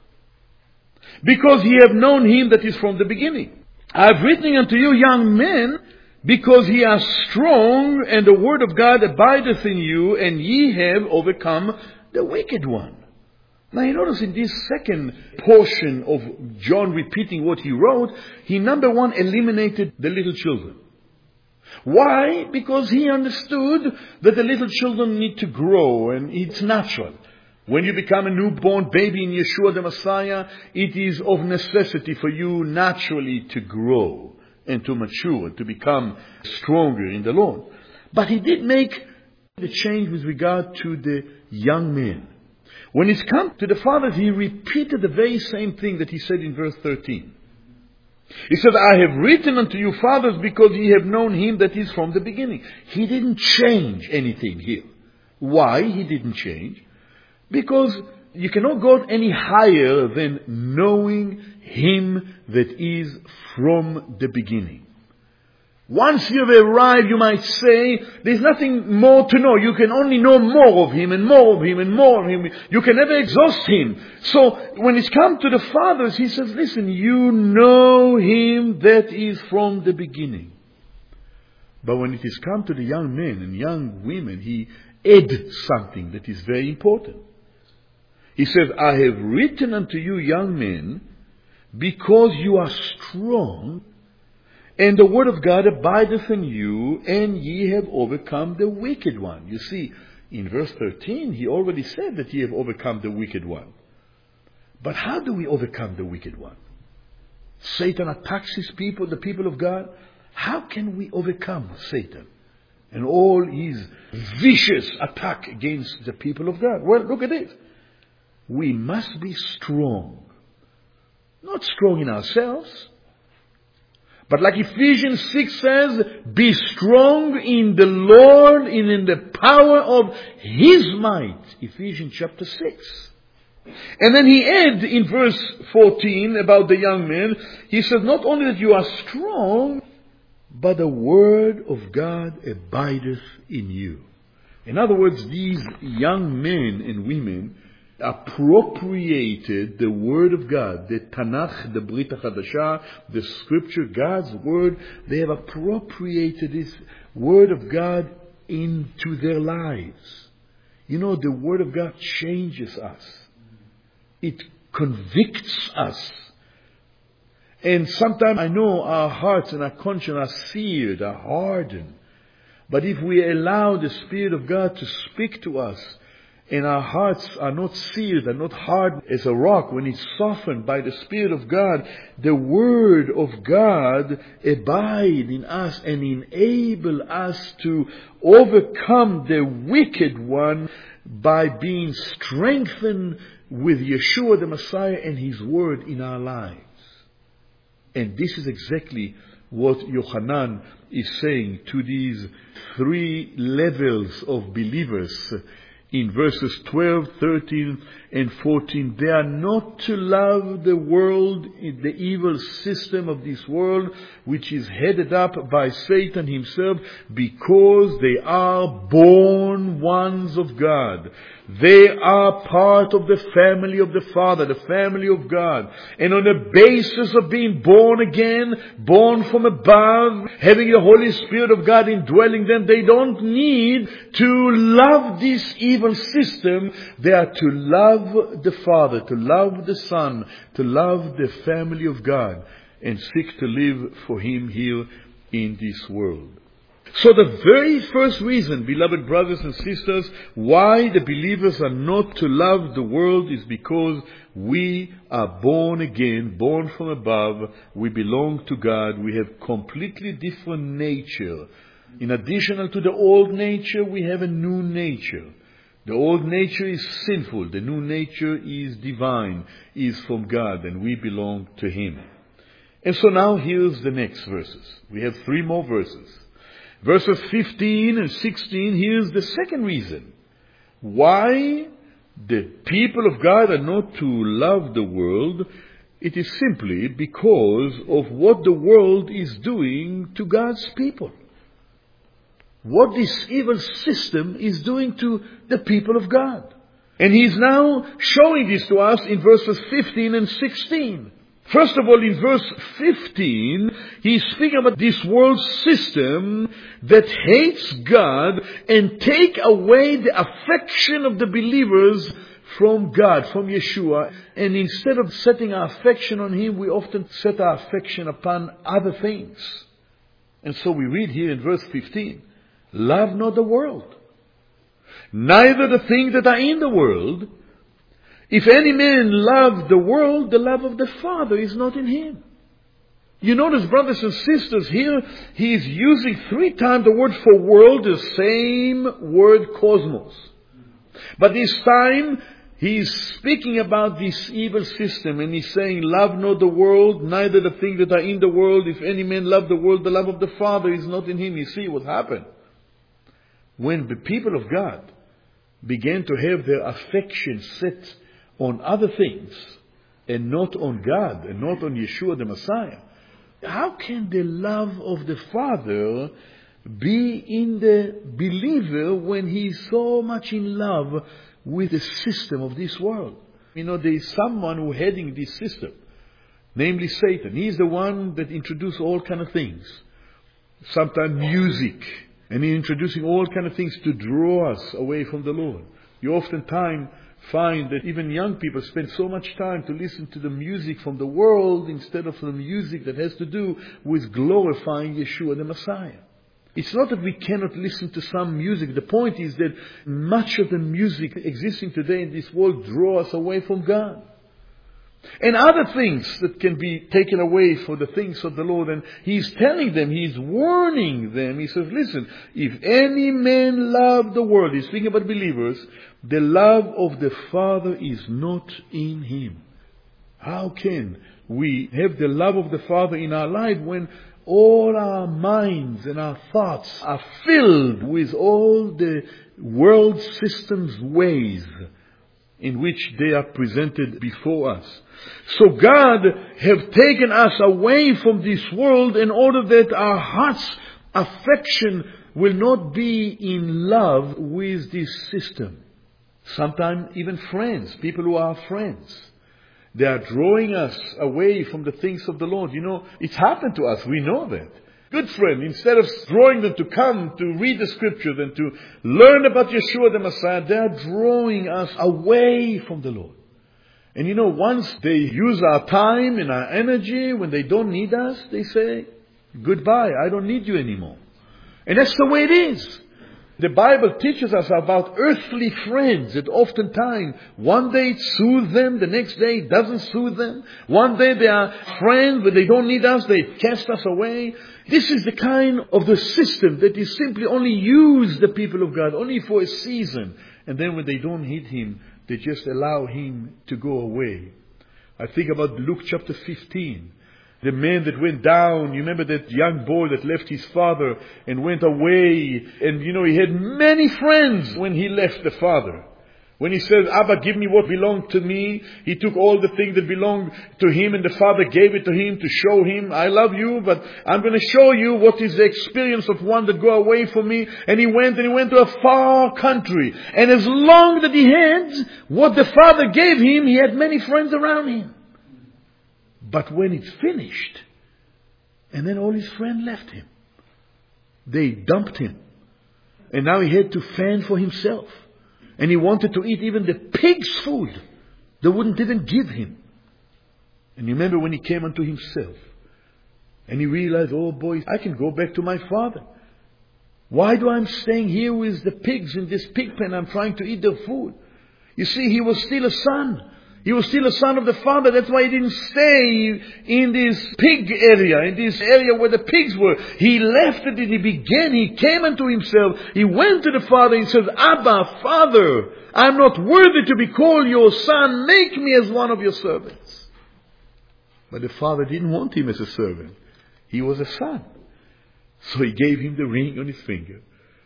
because ye have known him that is from the beginning. I have written unto you, young men, because ye are strong, and the word of God abideth in you, and ye have overcome the wicked one. Now you notice in this second portion of John repeating what he wrote, he number one eliminated the little children. Why? Because he understood that the little children need to grow, and it's natural. When you become a newborn baby in Yeshua the Messiah, it is of necessity for you naturally to grow and to mature, to become stronger in the Lord. But he did make the change with regard to the young men. When it's come to the fathers, he repeated the very same thing that he said in verse thirteen. He said, I have written unto you, fathers, because ye have known him that is from the beginning. He didn't change anything here. Why he didn't change? Because you cannot go any higher than knowing him that is from the beginning. Once you've arrived, you might say, there's nothing more to know. You can only know more of him and more of him and more of him. You can never exhaust him. So when it's come to the fathers, he says, listen, you know him that is from the beginning. But when it is come to the young men and young women, he adds something that is very important. He says, I have written unto you, young men, because you are strong, and the word of God abideth in you, and ye have overcome the wicked one. You see, in verse thirteen, he already said that ye have overcome the wicked one. But how do we overcome the wicked one? Satan attacks his people, the people of God. How can we overcome Satan and all his vicious attack against the people of God? Well, look at it. We must be strong. Not strong in ourselves, but like Ephesians six says, be strong in the Lord and in the power of his might. Ephesians chapter six. And then he adds in verse fourteen about the young men, he says not only that you are strong, but the word of God abideth in you. In other words, these young men and women appropriated the word of God, the Tanakh, the Brit HaChadashah, the scripture, God's word. They have appropriated this word of God into their lives. You know, the word of God changes us. It convicts us. And sometimes I know our hearts and our conscience are seared, are hardened. But if we allow the Spirit of God to speak to us, and our hearts are not seared and not hard as a rock, when it's softened by the Spirit of God, the Word of God abide in us and enable us to overcome the wicked one by being strengthened with Yeshua the Messiah and His Word in our lives. And this is exactly what Yochanan is saying to these three levels of believers. in verses twelve, thirteen, and fourteen. They are not to love the world, the evil system of this world, which is headed up by Satan himself, because they are born ones of God. They are part of the family of the Father, the family of God. And on the basis of being born again, born from above, having the Holy Spirit of God indwelling them, they don't need to love this evil system. They are to love the Father, to love the Son, to love the family of God, and seek to live for Him here in this world. So the very first reason, beloved brothers and sisters, why the believers are not to love the world is because we are born again, born from above. We belong to God. We have completely different nature. In addition to the old nature, we have a new nature. The old nature is sinful. The new nature is divine, is from God, and we belong to Him. And so now here's the next verses. We have three more verses. Verses fifteen and sixteen, here's the second reason why the people of God are not to love the world. It is simply because of what the world is doing to God's people. What this evil system is doing to the people of God. And He's now showing this to us in verses fifteen and sixteen. First of all, in verse fifteen, He's speaking about this world system that hates God and take away the affection of the believers from God, from Yeshua. And instead of setting our affection on Him, we often set our affection upon other things. And so we read here in verse fifteen, love not the world, neither the things that are in the world. If any man love the world, the love of the Father is not in him. You notice, brothers and sisters, here he is using three times the word for world, the same word cosmos. But this time he is speaking about this evil system, and he's saying, love not the world, neither the things that are in the world. If any man love the world, the love of the Father is not in him. You see what happened? When the people of God began to have their affection set on other things, and not on God, and not on Yeshua the Messiah, how can the love of the Father be in the believer when he is so much in love with the system of this world? You know, there is someone who heading this system, namely Satan. He is the one that introduced all kind of things. Sometimes music. And he's introducing all kind of things to draw us away from the Lord. You oftentimes find that even young people spend so much time to listen to the music from the world instead of the music that has to do with glorifying Yeshua the Messiah. It's not that we cannot listen to some music. The point is that much of the music existing today in this world draw us away from God. And other things that can be taken away for the things of the Lord. And He's telling them, He's warning them. He says, listen, if any man love the world, He's speaking about believers, the love of the Father is not in him. How can we have the love of the Father in our life when all our minds and our thoughts are filled with all the world system's ways in which they are presented before us? So God have taken us away from this world in order that our heart's affection will not be in love with this system. Sometimes even friends, people who are friends, they are drawing us away from the things of the Lord. You know, it's happened to us. We know that. Good friend, instead of drawing them to come to read the scriptures and to learn about Yeshua the Messiah, they are drawing us away from the Lord. And you know, once they use our time and our energy, when they don't need us, they say, goodbye, I don't need you anymore. And that's the way it is. The Bible teaches us about earthly friends that oftentimes one day it soothes them, the next day it doesn't soothe them. One day they are friends, but they don't need us, they cast us away. This is the kind of the system that is simply only use the people of God, only for a season. And then when they don't need Him, they just allow Him to go away. I think about Luke chapter fifteen. The man that went down, you remember that young boy that left his father and went away. And you know, he had many friends when he left the father. When he said, Abba, give me what belonged to me, he took all the things that belonged to him, and the father gave it to him to show him, I love you, but I'm going to show you what is the experience of one that go away from me. And he went, and he went to a far country. And as long that he had what the father gave him, he had many friends around him. But when it's finished, and then all his friends left him, they dumped him. And now he had to fend for himself. And he wanted to eat even the pig's food. They wouldn't even give him. And you remember when he came unto himself. And he realized, oh boy, I can go back to my father. Why do I am staying here with the pigs in this pig pen? I'm trying to eat their food. You see, he was still a son. He was still a son of the father. That's why he didn't stay in this pig area, in this area where the pigs were. He left it and he began, he came unto himself. He went to the father and said, Abba, Father, I'm not worthy to be called your son. Make me as one of your servants. But the father didn't want him as a servant. He was a son. So he gave him the ring on his finger.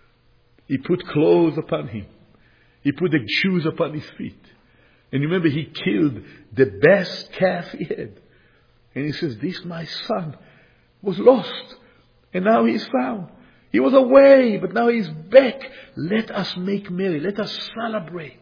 He put clothes upon him. He put the shoes upon his feet. And remember, he killed the best calf he had. And he says, this my son was lost, and now he is found. He was away, but now he is back. Let us make merry. Let us celebrate.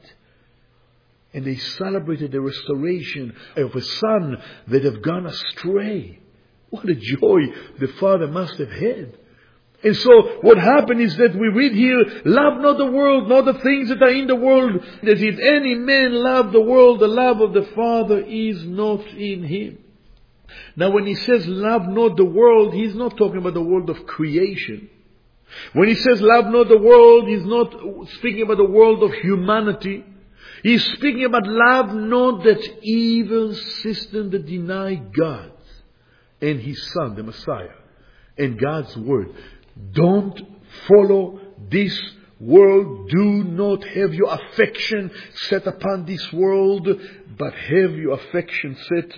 And they celebrated the restoration of a son that had gone astray. What a joy the father must have had. And so what happened is that we read here, love not the world, nor the things that are in the world. That if any man love the world, the love of the Father is not in him. Now when he says love not the world, he's not talking about the world of creation. When he says love not the world, he's not speaking about the world of humanity. He's speaking about love not that evil system that deny God and His Son, the Messiah, and God's Word. Don't follow this world. Do not have your affection set upon this world, but have your affection set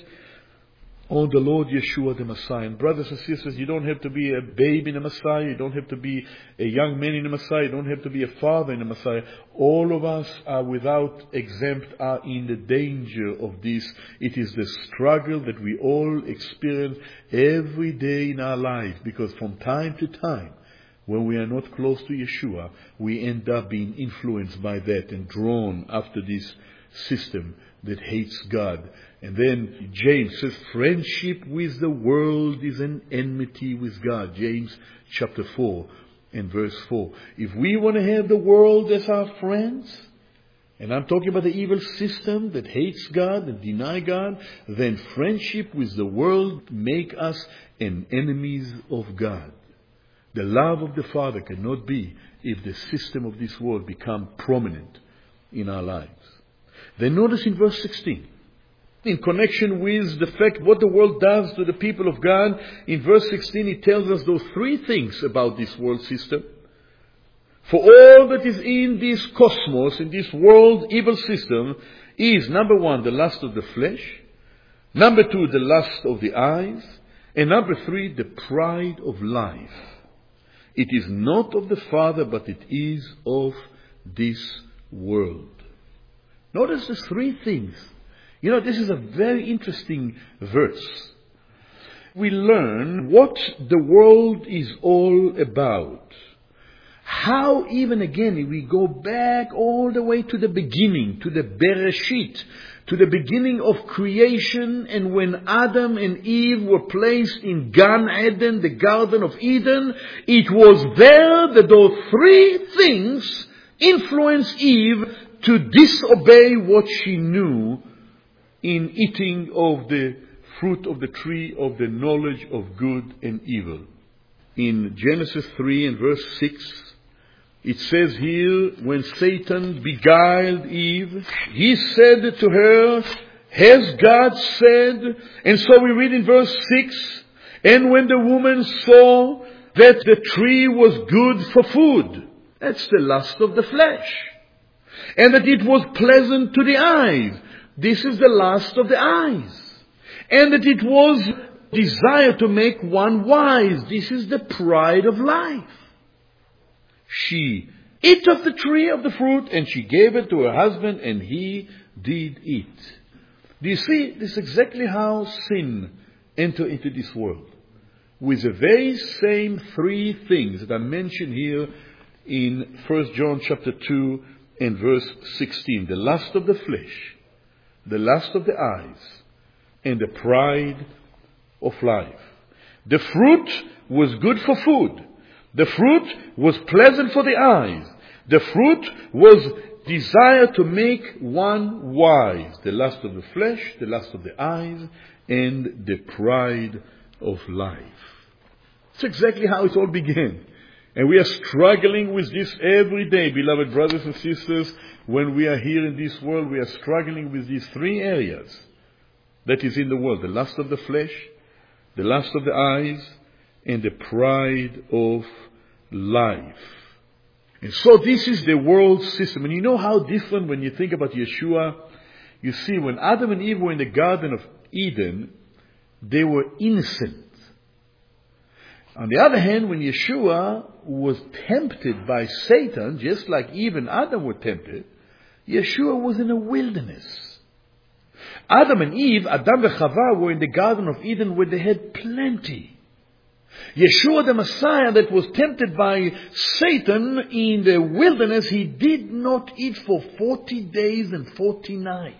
on the Lord Yeshua the Messiah. And brothers and sisters, you don't have to be a babe in the Messiah. You don't have to be a young man in the Messiah. You don't have to be a father in the Messiah. All of us are without exempt, are in the danger of this. It is the struggle that we all experience every day in our lives. Because from time to time, when we are not close to Yeshua, we end up being influenced by that and drawn after this system that hates God. And then James says, friendship with the world is an enmity with God. James chapter four and verse four. If we want to have the world as our friends, and I'm talking about the evil system that hates God and deny God, then friendship with the world make us an enemies of God. The love of the Father cannot be if the system of this world become prominent in our lives. Then notice in verse sixteen, in connection with the fact what the world does to the people of God, in verse sixteen it tells us those three things about this world system. For all that is in this cosmos, in this world evil system, is number one, the lust of the flesh, number two, the lust of the eyes, and number three, the pride of life. It is not of the Father, but it is of this world. Notice the three things. You know, this is a very interesting verse. We learn what the world is all about. How, even again, if we go back all the way to the beginning, to the Bereshit, to the beginning of creation, and when Adam and Eve were placed in Gan Eden, the Garden of Eden, it was there that those three things influenced Eve to disobey what she knew in eating of the fruit of the tree of the knowledge of good and evil. In Genesis three and verse six, it says here, when Satan beguiled Eve, he said to her, has God said? And so we read in verse six, and when the woman saw that the tree was good for food, that's the lust of the flesh, and that it was pleasant to the eyes, this is the lust of the eyes, and that it was desire to make one wise. This is the pride of life. She ate of the tree of the fruit, and she gave it to her husband, and he did eat. Do you see? This is exactly how sin entered into this world. With the very same three things that are mentioned here in First John chapter two and verse sixteen. The lust of the flesh, the lust of the eyes, and the pride of life. The fruit was good for food. The fruit was pleasant for the eyes. The fruit was desire to make one wise. The lust of the flesh, the lust of the eyes, and the pride of life. It's exactly how it all began. And we are struggling with this every day, beloved brothers and sisters. When we are here in this world, we are struggling with these three areas that is in the world. The lust of the flesh, the lust of the eyes, and the pride of life. And so this is the world system. And you know how different when you think about Yeshua? You see, when Adam and Eve were in the Garden of Eden, they were innocent. On the other hand, when Yeshua was tempted by Satan, just like Eve and Adam were tempted, Yeshua was in a wilderness. Adam and Eve, Adam and Chava, were in the Garden of Eden where they had plenty. Yeshua the Messiah that was tempted by Satan in the wilderness, he did not eat for forty days and forty nights.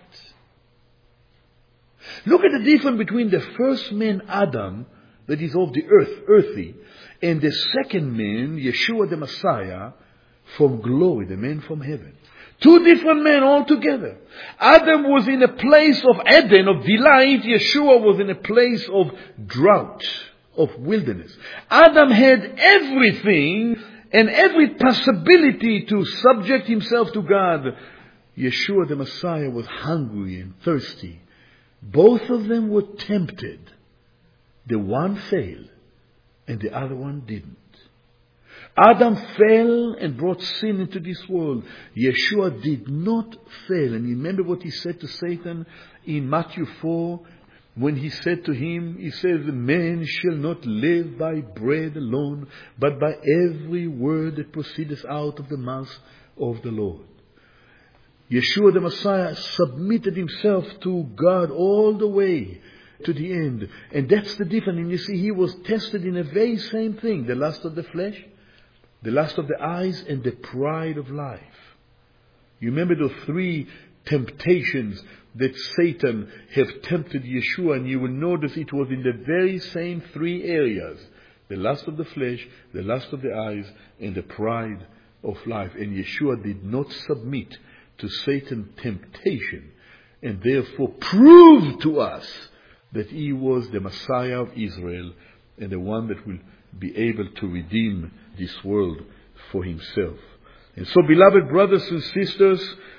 Look at the difference between the first man, Adam, that is of the earth, earthy, and the second man, Yeshua the Messiah, from glory, the man from heaven. Two different men altogether. Adam was in a place of Eden, of delight. Yeshua was in a place of drought, of wilderness. Adam had everything and every possibility to subject himself to God. Yeshua the Messiah was hungry and thirsty. Both of them were tempted. The one failed and the other one didn't. Adam fell and brought sin into this world. Yeshua did not fail. And remember what he said to Satan in Matthew four, when he said to him, he says, man shall not live by bread alone, but by every word that proceedeth out of the mouth of the Lord. Yeshua the Messiah submitted himself to God all the way to the end. And that's the difference. And you see, he was tested in the very same thing. The lust of the flesh, the lust of the eyes, and the pride of life. You remember the three temptations that Satan have tempted Yeshua, and you will notice it was in the very same three areas. The lust of the flesh, the lust of the eyes, and the pride of life. And Yeshua did not submit to Satan's temptation, and therefore proved to us that he was the Messiah of Israel and the one that will be able to redeem this world for himself. And so, beloved brothers and sisters,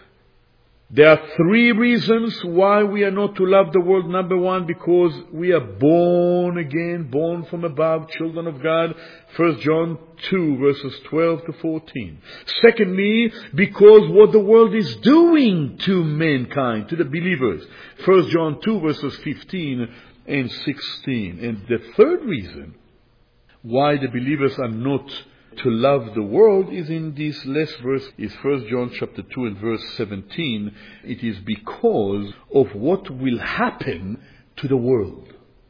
there are three reasons why we are not to love the world. Number one, because we are born again, born from above, children of God. First John two, verses twelve to fourteen. Secondly, because what the world is doing to mankind, to the believers. First John two, verses fifteen and sixteen. And the third reason why the believers are not to love the world is in this last verse, is First John chapter two and verse seventeen. It is because of what will happen to the world,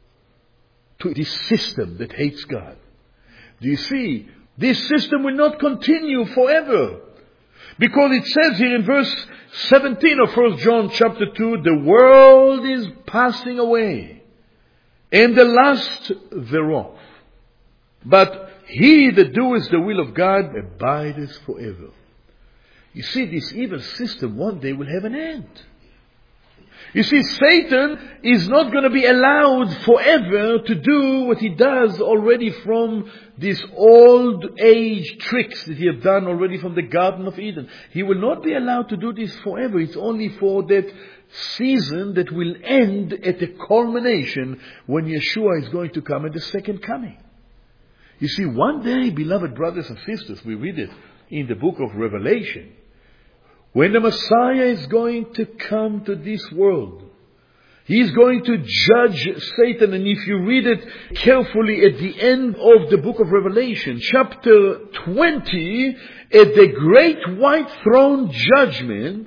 to this system that hates God. Do you see? This system will not continue forever. Because it says here in verse seventeen of First John chapter two, the world is passing away, and the lust thereof. But he that doeth the will of God abideth forever. You see, this evil system one day will have an end. You see, Satan is not going to be allowed forever to do what he does already from these old age tricks that he has done already from the Garden of Eden. He will not be allowed to do this forever. It's only for that season that will end at the culmination when Yeshua is going to come at the second coming. You see, one day, beloved brothers and sisters, we read it in the book of Revelation, when the Messiah is going to come to this world, He's going to judge Satan, and if you read it carefully at the end of the book of Revelation, chapter twenty, at the great white throne judgment,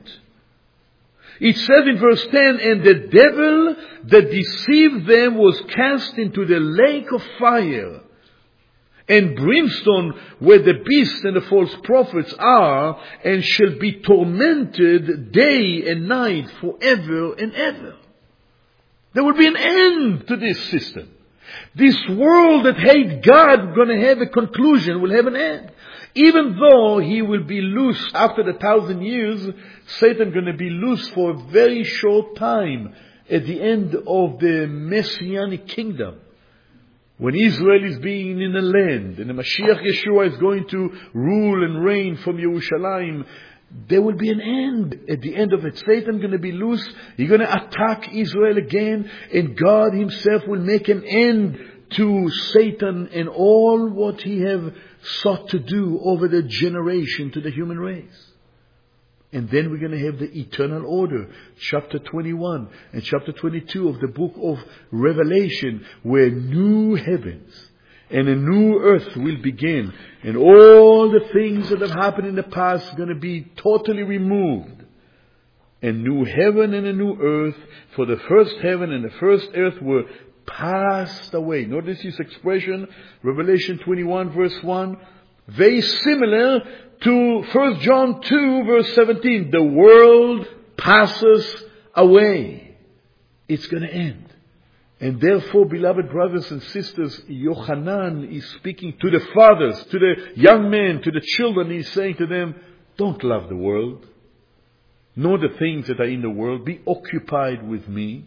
it says in verse ten, and the devil that deceived them was cast into the lake of fire and brimstone, where the beast and the false prophets are, and shall be tormented day and night forever and ever. There will be an end to this system. This world that hates God going to have a conclusion, will have an end. Even though he will be loose after the thousand years, Satan going to be loose for a very short time at the end of the Messianic kingdom. When Israel is being in the land and the Mashiach Yeshua is going to rule and reign from Yerushalayim, there will be an end. At the end of it, Satan going to be loose. He's going to attack Israel again, and God himself will make an end to Satan and all what he have sought to do over the generation to the human race. And then we're going to have the eternal order, chapter twenty-one and chapter twenty-two of the book of Revelation, where new heavens and a new earth will begin. And all the things that have happened in the past are going to be totally removed. A new heaven and a new earth, for the first heaven and the first earth were passed away. Notice this expression, Revelation twenty-one verse one, very similar to First John two verse seventeen. The world passes away. It's going to end. And therefore, beloved brothers and sisters, Yochanan is speaking to the fathers, to the young men, to the children. He's saying to them, don't love the world, nor the things that are in the world. Be occupied with me.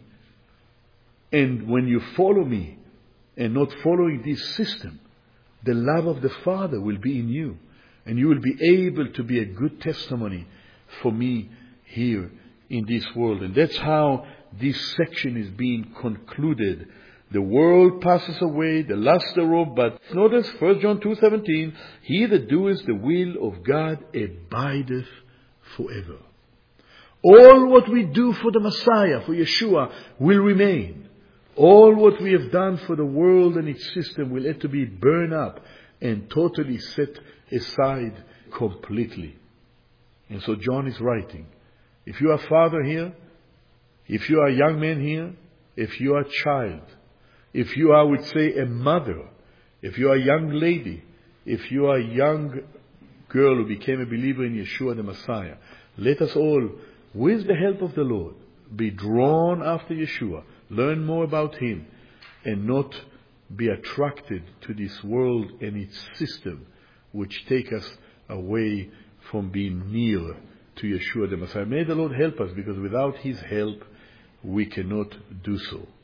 And when you follow me and not following this system, the love of the Father will be in you. And you will be able to be a good testimony for me here in this world. And that's how this section is being concluded. The world passes away, the lust thereof, but notice First John two seventeen, he that doeth the will of God abideth forever. All what we do for the Messiah, for Yeshua, will remain. All what we have done for the world and its system will have to be burned up and totally set aside completely. And so John is writing, if you are a father here, if you are a young man here, if you are a child, if you are, I would say, a mother, if you are a young lady, if you are a young girl who became a believer in Yeshua the Messiah, let us all, with the help of the Lord, be drawn after Yeshua, learn more about Him, and not be attracted to this world and its system, which take us away from being near to Yeshua the Messiah. May the Lord help us, because without His help, we cannot do so.